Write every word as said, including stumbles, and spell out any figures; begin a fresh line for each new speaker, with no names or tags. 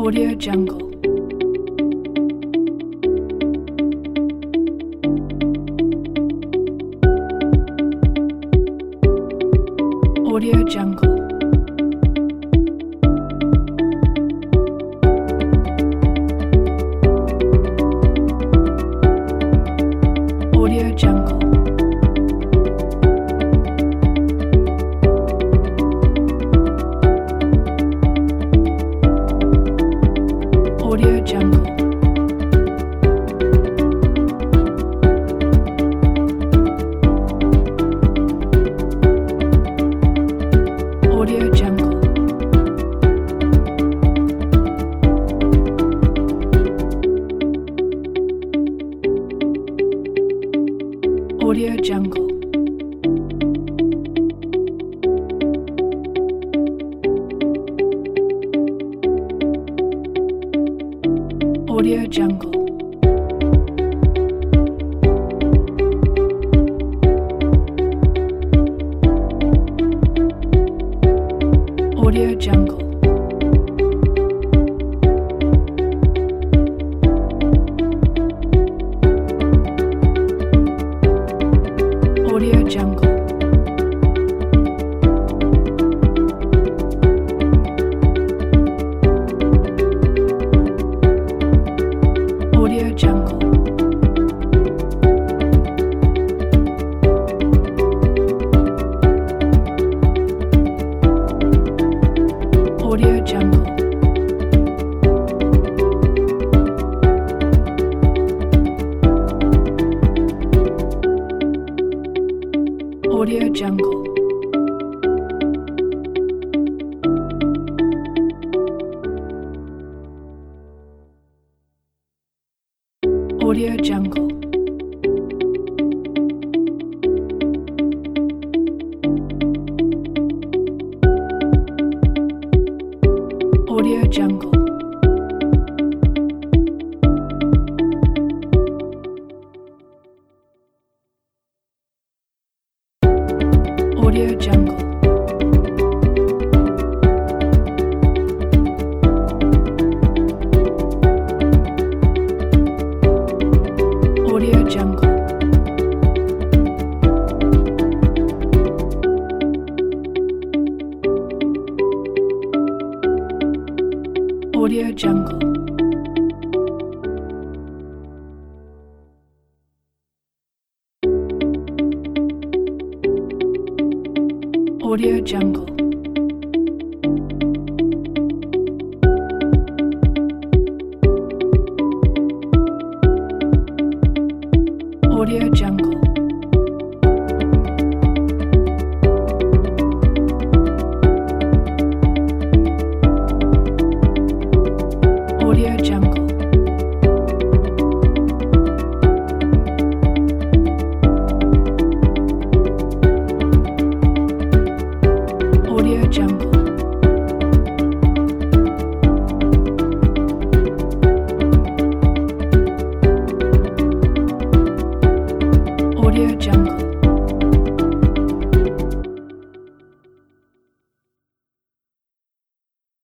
Audio Jungle. Audio Jungle. Audio Jungle. Audio Jungle. Audio Jungle. Audio Jungle. Audio Jungle. Audio Jungle. Audio Jungle. Audio Jungle. Audio Jungle. Audio Jungle. Audio Jungle. Audio Jungle. Audio Jungle. Audio Jungle. Audio Jungle. Audio Jungle. Audio Jungle.